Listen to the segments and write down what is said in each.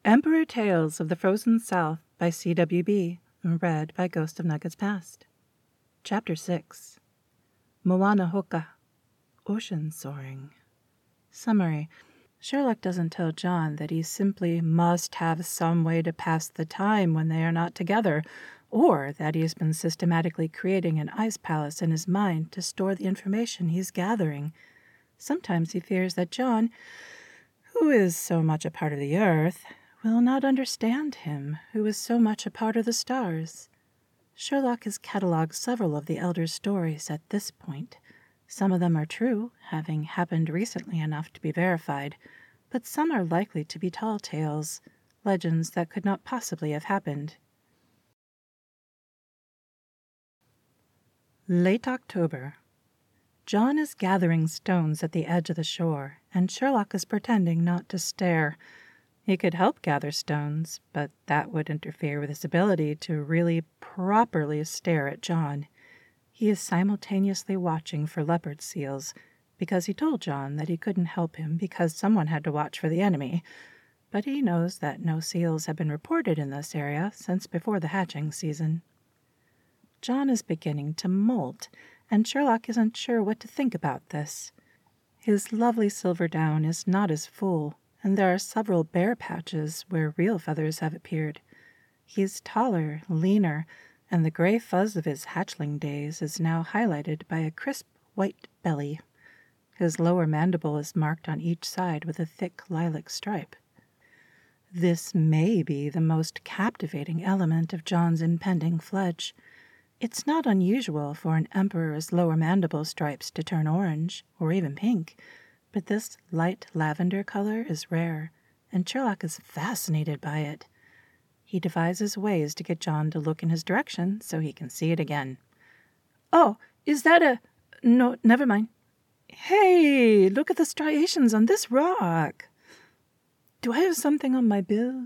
Emperor Tales of the Frozen South by C.W.B. Read by Ghost of Nuggets Past. Chapter 6. Moana Hoka, Ocean Soaring. Summary. Sherlock doesn't tell John that he simply must have some way to pass the time when they are not together, or that he has been systematically creating an ice palace in his mind to store the information he's gathering. Sometimes he fears that John, who is so much a part of the earth, will not understand him, who is so much a part of the stars. Sherlock has catalogued several of the Elder's stories at this point. Some of them are true, having happened recently enough to be verified, but some are likely to be tall tales, legends that could not possibly have happened. Late October. John is gathering stones at the edge of the shore, and Sherlock is pretending not to stare. He could help gather stones, but that would interfere with his ability to really properly stare at John. He is simultaneously watching for leopard seals, because he told John that he couldn't help him because someone had to watch for the enemy, but he knows that no seals have been reported in this area since before the hatching season. John is beginning to molt, and Sherlock isn't sure what to think about this. His lovely silver down is not as full, and there are several bare patches where real feathers have appeared. He is taller, leaner, and the gray fuzz of his hatchling days is now highlighted by a crisp white belly. His lower mandible is marked on each side with a thick lilac stripe. This may be the most captivating element of John's impending fledge. It's not unusual for an emperor's lower mandible stripes to turn orange, or even pink, but this light lavender color is rare, and Sherlock is fascinated by it. He devises ways to get John to look in his direction so he can see it again. "Oh, is that a... No, never mind. Hey, look at the striations on this rock. Do I have something on my bill?"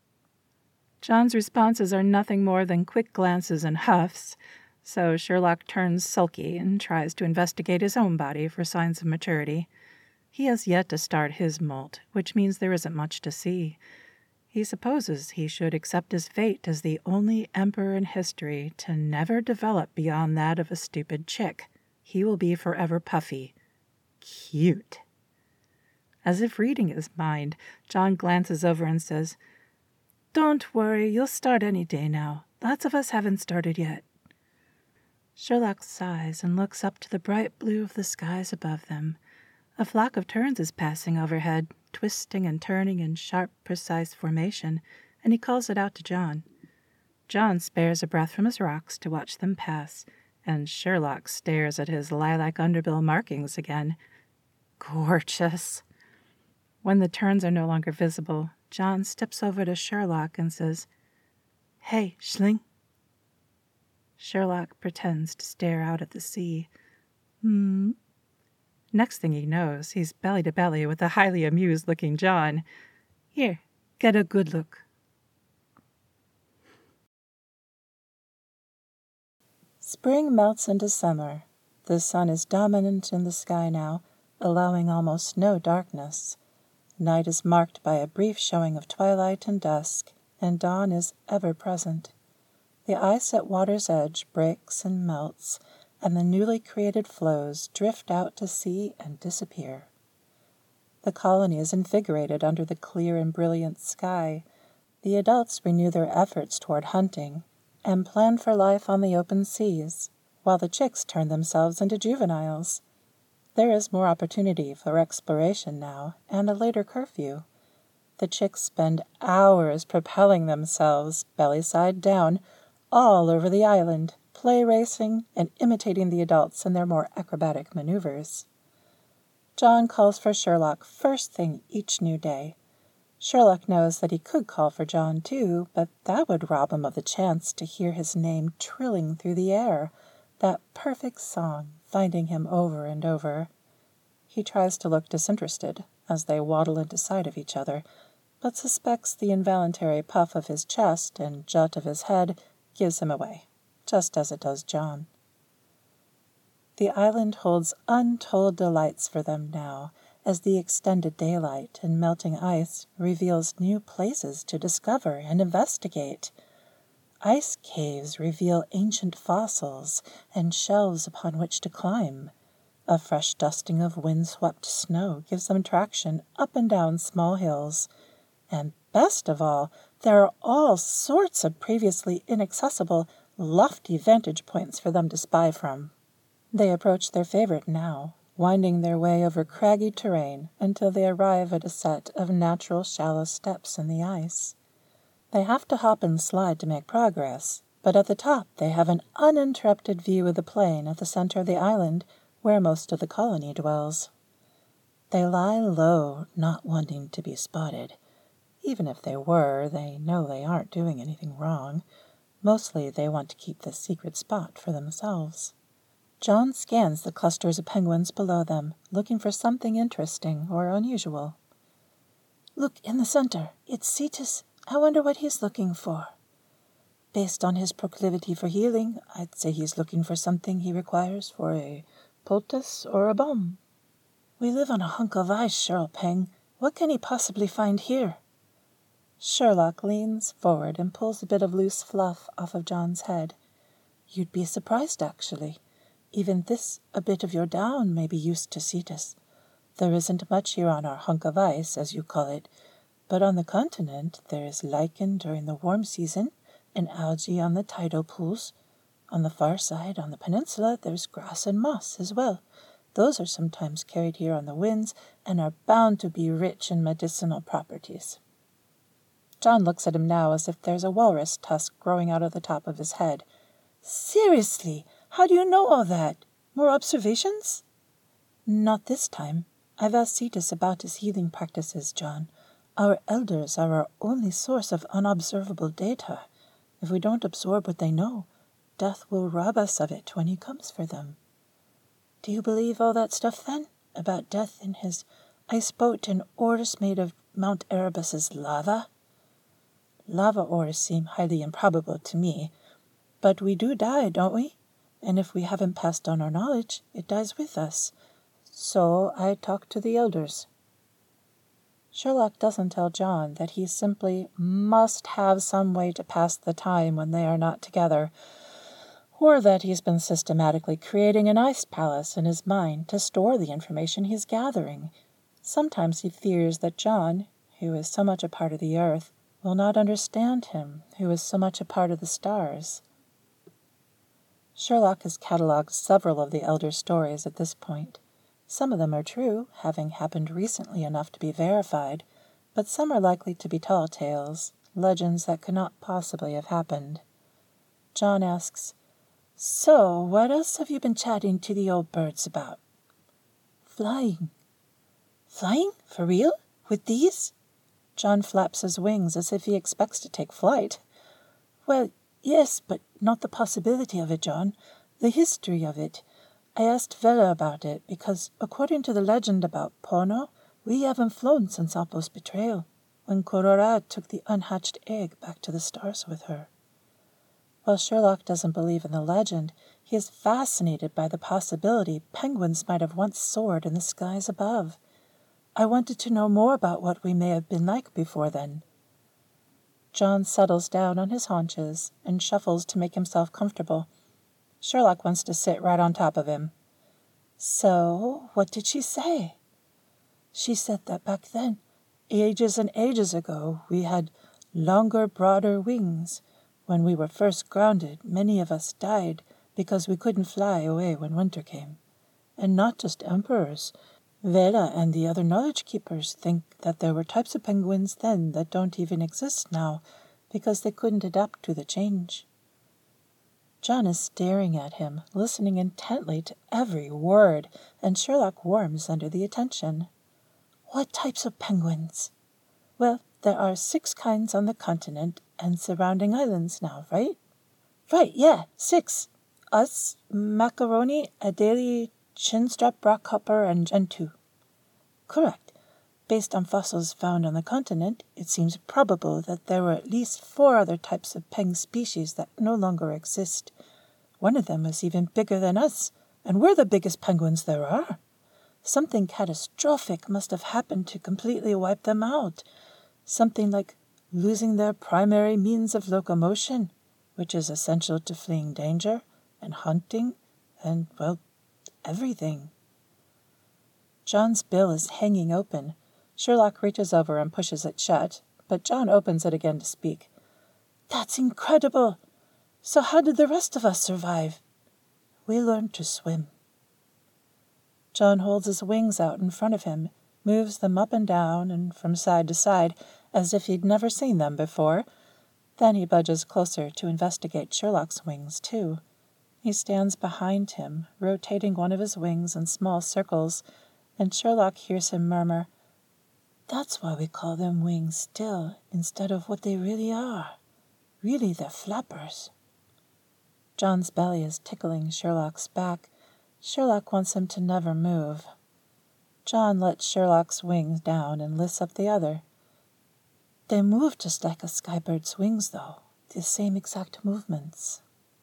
John's responses are nothing more than quick glances and huffs, so Sherlock turns sulky and tries to investigate his own body for signs of maturity. He has yet to start his molt, which means there isn't much to see. He supposes he should accept his fate as the only emperor in history to never develop beyond that of a stupid chick. He will be forever puffy. Cute. As if reading his mind, John glances over and says, "Don't worry, you'll start any day now. Lots of us haven't started yet." Sherlock sighs and looks up to the bright blue of the skies above them. A flock of terns is passing overhead, twisting and turning in sharp, precise formation, and he calls it out to John. John spares a breath from his rocks to watch them pass, and Sherlock stares at his lilac underbill markings again. Gorgeous. When the terns are no longer visible, John steps over to Sherlock and says, "Hey, Schling." Sherlock pretends to stare out at the sea. Next thing he knows, he's belly to belly with a highly amused-looking John. "Here, get a good look." Spring melts into summer. The sun is dominant in the sky now, allowing almost no darkness. Night is marked by a brief showing of twilight and dusk, and dawn is ever present. The ice at water's edge breaks and melts, and the newly created floes drift out to sea and disappear. The colony is invigorated under the clear and brilliant sky. The adults renew their efforts toward hunting and plan for life on the open seas, while the chicks turn themselves into juveniles. There is more opportunity for exploration now, and a later curfew. The chicks spend hours propelling themselves, belly side down, all over the island, play racing and imitating the adults in their more acrobatic maneuvers. John calls for Sherlock first thing each new day. Sherlock knows that he could call for John too, but that would rob him of the chance to hear his name trilling through the air, that perfect song finding him over and over. He tries to look disinterested as they waddle into sight of each other, but suspects the involuntary puff of his chest and jut of his head gives him away, just as it does John. The island holds untold delights for them now, as the extended daylight and melting ice reveals new places to discover and investigate. Ice caves reveal ancient fossils and shelves upon which to climb. A fresh dusting of wind-swept snow gives them traction up and down small hills. And best of all, there are all sorts of previously inaccessible, lofty vantage points for them to spy from. They approach their favorite now, winding their way over craggy terrain until they arrive at a set of natural shallow steps in the ice. They have to hop and slide to make progress, but at the top they have an uninterrupted view of the plain at the center of the island where most of the colony dwells. They lie low, not wanting to be spotted. Even if they were, they know they aren't doing anything wrong. Mostly they want to keep this secret spot for themselves. John scans the clusters of penguins below them, looking for something interesting or unusual. "Look in the center. It's Cetus. I wonder what he's looking for." "Based on his proclivity for healing, I'd say he's looking for something he requires for a poultice or a balm." "We live on a hunk of ice, Sherl Peng. What can he possibly find here?" Sherlock leans forward and pulls a bit of loose fluff off of John's head. "You'd be surprised, actually. Even this a bit of your down may be used to Cetus. There isn't much here on our hunk of ice, as you call it, but on the continent there is lichen during the warm season and algae on the tidal pools. On the far side, on the peninsula, there's grass and moss as well. Those are sometimes carried here on the winds and are bound to be rich in medicinal properties." John looks at him now as if there's a walrus tusk growing out of the top of his head. "Seriously? How do you know all that? More observations?" "Not this time. I've asked Cetus about his healing practices, John. Our elders are our only source of unobservable data. If we don't absorb what they know, death will rob us of it when he comes for them." "Do you believe all that stuff, then? About death in his ice boat and ores made of Mount Erebus's lava?" "Lava ores seem highly improbable to me. But we do die, don't we? And if we haven't passed on our knowledge, it dies with us. So I talked to the elders." Sherlock doesn't tell John that he simply must have some way to pass the time when they are not together, or that he's been systematically creating an ice palace in his mind to store the information he's gathering. Sometimes he fears that John, who is so much a part of the earth, will not understand him, who is so much a part of the stars. Sherlock has catalogued several of the elder stories at this point. Some of them are true, having happened recently enough to be verified, but some are likely to be tall tales, legends that could not possibly have happened. John asks, "So, what else have you been chatting to the old birds about?" "Flying." "Flying? For real? With these?" John flaps his wings as if he expects to take flight. "Well, yes, but not the possibility of it, John. The history of it. I asked Vela about it because, according to the legend about Pono, we haven't flown since Alpo's betrayal, when Kororad took the unhatched egg back to the stars with her." While Sherlock doesn't believe in the legend, he is fascinated by the possibility penguins might have once soared in the skies above. "I wanted to know more about what we may have been like before then." John settles down on his haunches and shuffles to make himself comfortable. Sherlock wants to sit right on top of him. "So, what did she say?" "She said that back then, ages and ages ago, we had longer, broader wings. When we were first grounded, many of us died because we couldn't fly away when winter came. And not just emperors. Vela and the other knowledge keepers think that there were types of penguins then that don't even exist now because they couldn't adapt to the change." John is staring at him, listening intently to every word, and Sherlock warms under the attention. "What types of penguins?" "Well, there are 6 kinds on the continent and surrounding islands now, right?" "Right, yeah, 6. Us, Macaroni, Adelie, Chinstrap, Rockhopper, and Gentoo." "Correct. Based on fossils found on the continent, it seems probable that there were at least 4 other types of peng species that no longer exist. One of them was even bigger than us, and we're the biggest penguins there are. Something catastrophic must have happened to completely wipe them out. Something like losing their primary means of locomotion, which is essential to fleeing danger and hunting and, well, everything. John's bill is hanging open. Sherlock reaches over and pushes it shut, but John opens it again to speak. That's incredible! So how did the rest of us survive? We learned to swim. John holds his wings out in front of him, moves them up and down and from side to side, as if he'd never seen them before. Then he budges closer to investigate Sherlock's wings, too. He stands behind him, rotating one of his wings in small circles, and Sherlock hears him murmur, That's why we call them wings still, instead of what they really are. Really, they're flappers. John's belly is tickling Sherlock's back. Sherlock wants him to never move. John lets Sherlock's wings down and lifts up the other. They move just like a skybird's wings, though. The same exact movements.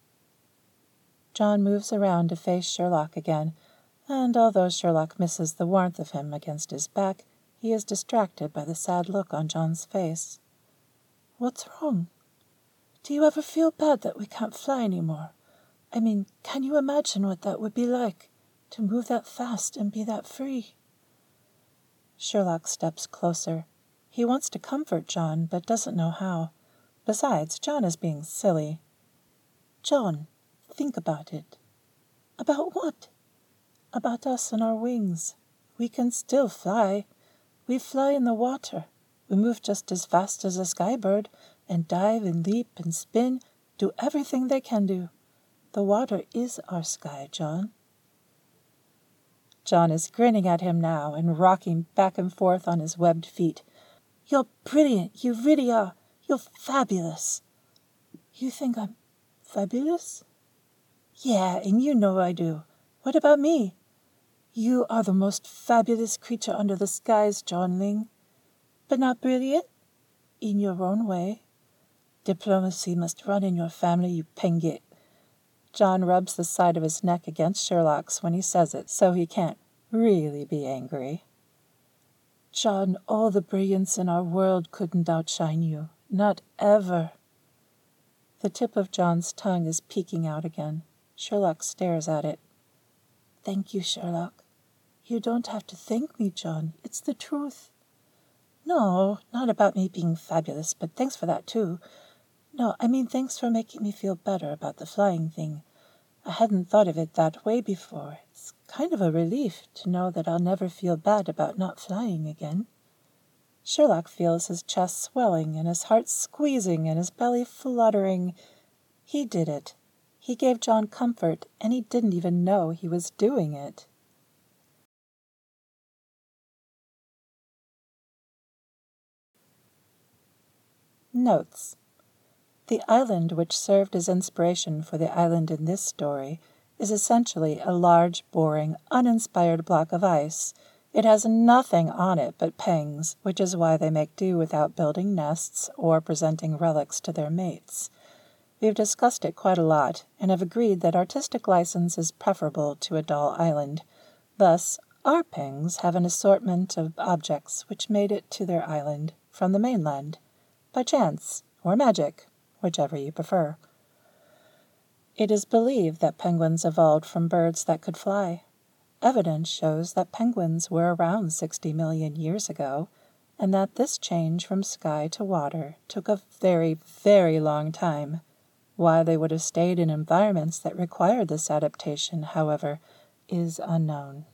John moves around to face Sherlock again, and although Sherlock misses the warmth of him against his back, he is distracted by the sad look on John's face. What's wrong? Do you ever feel bad that we can't fly anymore? I mean, can you imagine what that would be like, to move that fast and be that free? Sherlock steps closer. He wants to comfort John, but doesn't know how. Besides, John is being silly. John, think about it. About what? About us and our wings. We can still fly. We fly in the water. We move just as fast as a skybird, and dive and leap and spin, do everything they can do. The water is our sky, John. John is grinning at him now and rocking back and forth on his webbed feet. You're brilliant, you really are. You're fabulous. You think I'm fabulous? Yeah, and you know I do. What about me? You are the most fabulous creature under the skies, John Ling. But not brilliant? In your own way. Diplomacy must run in your family, you pengit. John rubs the side of his neck against Sherlock's when he says it, so he can't really be angry. John, all the brilliance in our world couldn't outshine you. Not ever. The tip of John's tongue is peeking out again. Sherlock stares at it. Thank you, Sherlock. You don't have to thank me, John. It's the truth. No, not about me being fabulous, but thanks for that, too. No, I mean thanks for making me feel better about the flying thing. I hadn't thought of it that way before. It's kind of a relief to know that I'll never feel bad about not flying again. Sherlock feels his chest swelling and his heart squeezing and his belly fluttering. He did it. He gave John comfort, and he didn't even know he was doing it. Notes. The island which served as inspiration for the island in this story is essentially a large, boring, uninspired block of ice. It has nothing on it but pengs, which is why they make do without building nests or presenting relics to their mates. We've discussed it quite a lot, and have agreed that artistic license is preferable to a dull island. Thus, our pengs have an assortment of objects which made it to their island from the mainland, by chance or magic, whichever you prefer. It is believed that penguins evolved from birds that could fly. Evidence shows that penguins were around 60 million years ago, and that this change from sky to water took a very, very long time. Why they would have stayed in environments that required this adaptation, however, is unknown.